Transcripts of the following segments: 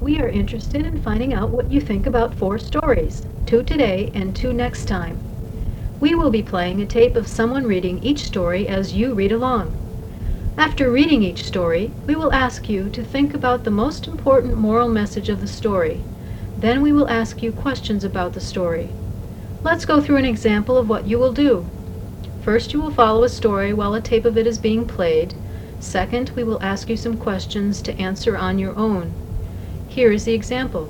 We are interested in finding out what you think about 4 stories, 2 today and 2 next time. We will be playing a tape of someone reading each story as you read along. After reading each story, we will ask you to think about the most important moral message of the story. Then we will ask you questions about the story. Let's go through an example of what you will do. First, you will follow a story while a tape of it is being played. Second, we will ask you some questions to answer on your own. Here is the example.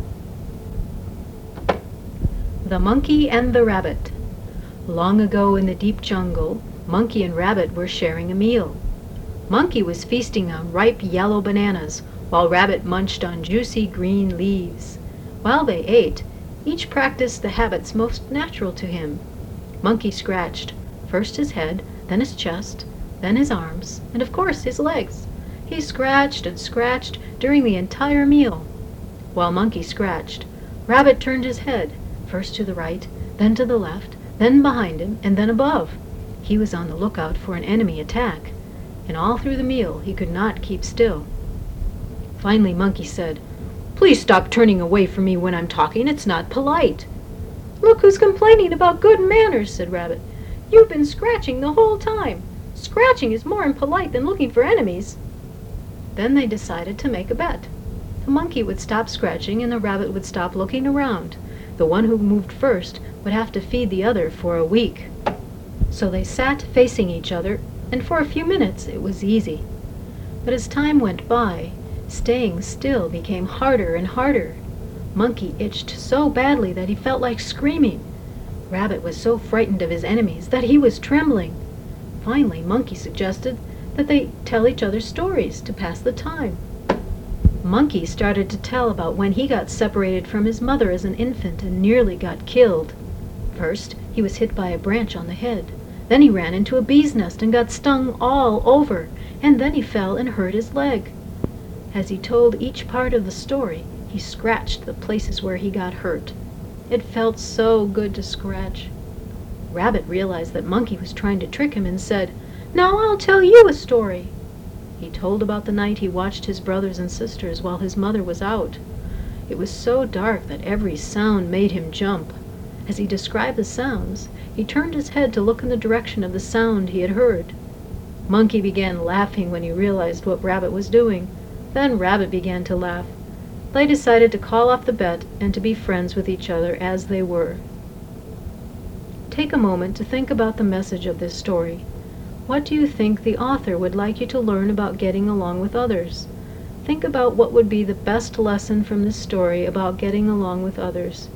The Monkey and the Rabbit. Long ago in the deep jungle, Monkey and Rabbit were sharing a meal. Monkey was feasting on ripe yellow bananas, while Rabbit munched on juicy green leaves. While they ate, each practiced the habits most natural to him. Monkey scratched, first his head, then his chest, then his arms, and of course his legs. He scratched and scratched during the entire meal. While Monkey scratched, Rabbit turned his head, first to the right, then to the left, then behind him, and then above. He was on the lookout for an enemy attack, and all through the meal he could not keep still. Finally Monkey said, "Please stop turning away from me when I'm talking. It's not polite." "Look who's complaining about good manners," said Rabbit. "You've been scratching the whole time. Scratching is more impolite than looking for enemies." Then they decided to make a bet. The monkey would stop scratching and the rabbit would stop looking around. The one who moved first would have to feed the other for a week. So they sat facing each other, and for a few minutes it was easy. But as time went by, staying still became harder and harder. Monkey itched so badly that he felt like screaming. Rabbit was so frightened of his enemies that he was trembling. Finally, Monkey suggested that they tell each other stories to pass the time. Monkey started to tell about when he got separated from his mother as an infant and nearly got killed. First, he was hit by a branch on the head. Then he ran into a bee's nest and got stung all over, and then he fell and hurt his leg. As he told each part of the story, he scratched the places where he got hurt. It felt so good to scratch. Rabbit realized that Monkey was trying to trick him and said, "Now I'll tell you a story." He told about the night he watched his brothers and sisters while his mother was out. It was so dark that every sound made him jump. As he described the sounds, he turned his head to look in the direction of the sound he had heard. Monkey began laughing when he realized what Rabbit was doing. Then Rabbit began to laugh. They decided to call off the bet and to be friends with each other as they were. Take a moment to think about the message of this story. What do you think the author would like you to learn about getting along with others? Think about what would be the best lesson from this story about getting along with others.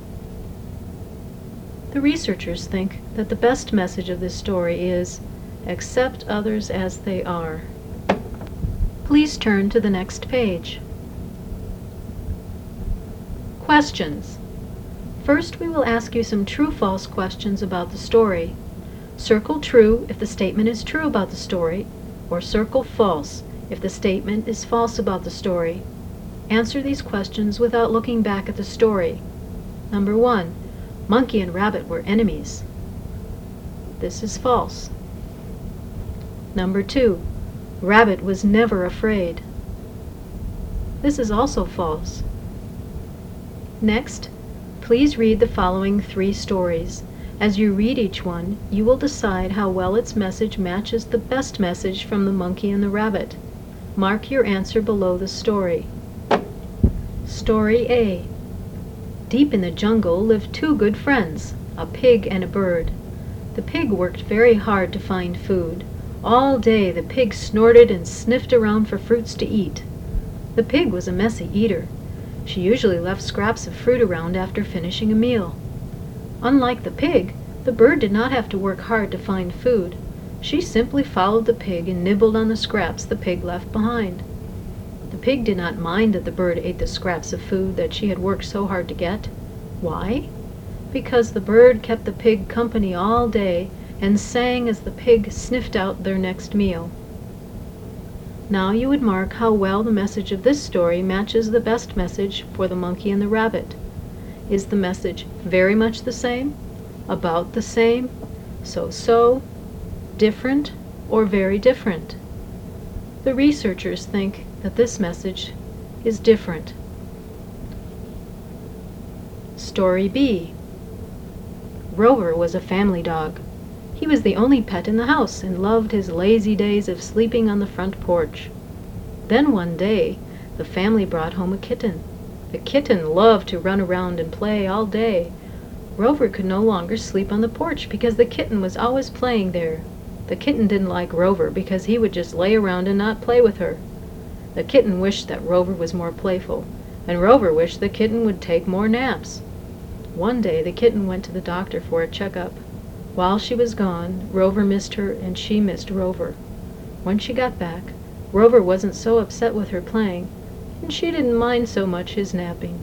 The researchers think that the best message of this story is, accept others as they are. Please turn to the next page. Questions. First, we will ask you some true-false questions about the story. Circle true if the statement is true about the story, or circle false if the statement is false about the story. Answer these questions without looking back at the story. Number 1. Monkey and Rabbit were enemies. This is false. Number 2. Rabbit was never afraid. This is also false. Next, please read the following 3 stories. As you read each one, you will decide how well its message matches the best message from the Monkey and the Rabbit. Mark your answer below the story. Story A. Deep in the jungle lived 2 good friends, a pig and a bird. The pig worked very hard to find food. All day the pig snorted and sniffed around for fruits to eat. The pig was a messy eater. She usually left scraps of fruit around after finishing a meal. Unlike the pig, the bird did not have to work hard to find food. She simply followed the pig and nibbled on the scraps the pig left behind. The pig did not mind that the bird ate the scraps of food that she had worked so hard to get. Why? Because the bird kept the pig company all day and sang as the pig sniffed out their next meal. Now you would mark how well the message of this story matches the best message for the Monkey and the Rabbit. Is the message very much the same, about the same, so-so, different, or very different? The researchers think that this message is different. Story B. Rover was a family dog. He was the only pet in the house and loved his lazy days of sleeping on the front porch. Then one day, the family brought home a kitten. The kitten loved to run around and play all day. Rover could no longer sleep on the porch because the kitten was always playing there. The kitten didn't like Rover because he would just lay around and not play with her. The kitten wished that Rover was more playful, and Rover wished the kitten would take more naps. One day the kitten went to the doctor for a checkup. While she was gone, Rover missed her and she missed Rover. When she got back, Rover wasn't so upset with her playing, and she didn't mind so much his napping.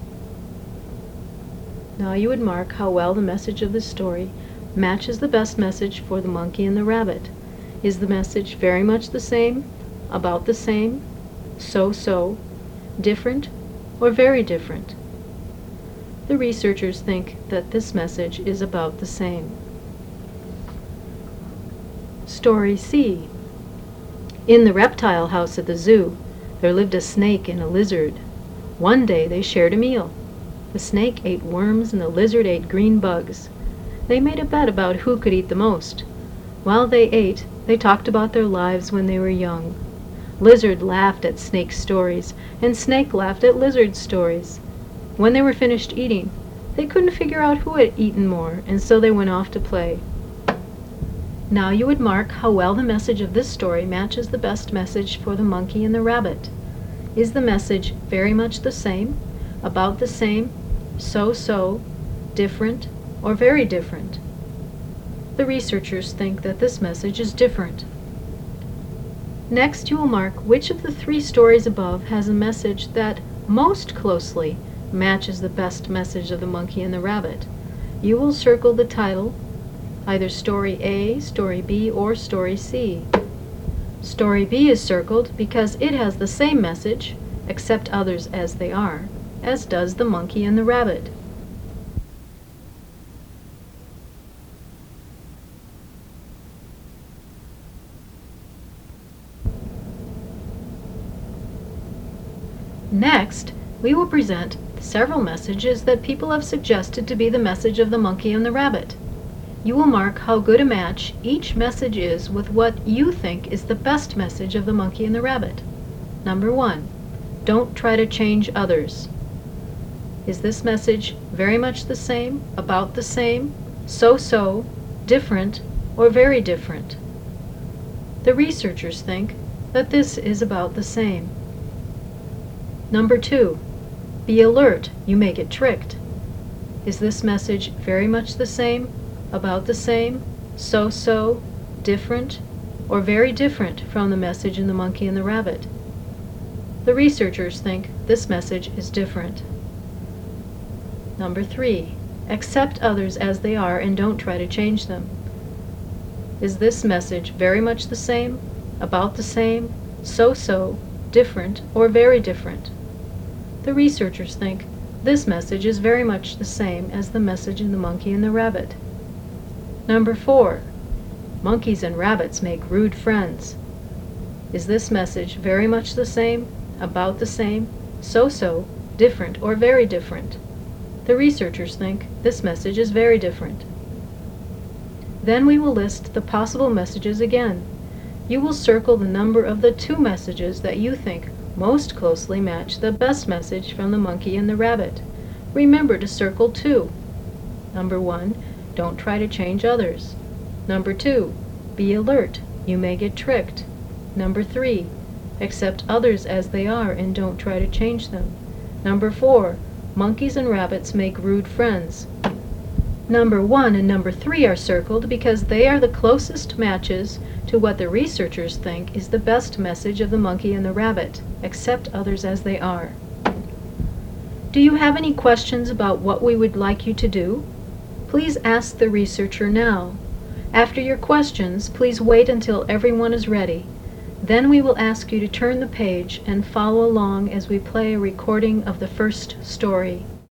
Now you would mark how well the message of the story matches the best message for the monkey and the rabbit. Is the message very much the same, about the same, so-so, different, or very different? The researchers think that this message is about the same. Story C. In the reptile house at the zoo, there lived a snake and a lizard. One day they shared a meal. The snake ate worms and the lizard ate green bugs. They made a bet about who could eat the most. While they ate, they talked about their lives when they were young. Lizard laughed at Snake's stories, and Snake laughed at Lizard's stories. When they were finished eating, they couldn't figure out who had eaten more, and so they went off to play. Now you would mark how well the message of this story matches the best message for the monkey and the rabbit. Is the message very much the same, about the same, so-so, different, or very different? The researchers think that this message is different. Next you will mark which of the three stories above has a message that most closely matches the best message of the monkey and the rabbit. You will circle the title, either Story A, Story B, or Story C. Story B is circled because it has the same message, accept others as they are, as does the monkey and the rabbit. Next, we will present several messages that people have suggested to be the message of the monkey and the rabbit. You will mark how good a match each message is with what you think is the best message of the monkey and the rabbit. Number 1, don't try to change others. Is this message very much the same, about the same, so-so, different, or very different? The researchers think that this is about the same. Number 2, be alert, you may get tricked. Is this message very much the same, about the same, so-so, different, or very different from the message in the monkey and the rabbit? The researchers think this message is different. Number 3, accept others as they are and don't try to change them. Is this message very much the same, about the same, so-so, different, or very different? The researchers think this message is very much the same as the message in the monkey and the rabbit. Number 4, monkeys and rabbits make rude friends. Is this message very much the same, about the same, so-so, different, or very different? The researchers think this message is very different. Then we will list the possible messages again. You will circle the number of the 2 messages that you think most closely match the best message from the monkey and the rabbit. Remember to circle 2. Number 1, don't try to change others. Number 2, be alert, you may get tricked. Number 3, accept others as they are and don't try to change them. Number 4, monkeys and rabbits make rude friends. Number 1 and number 3 are circled because they are the closest matches to what the researchers think is the best message of the monkey and the rabbit. Accept others as they are. Do you have any questions about what we would like you to do? Please ask the researcher now. After your questions, please wait until everyone is ready. Then we will ask you to turn the page and follow along as we play a recording of the first story.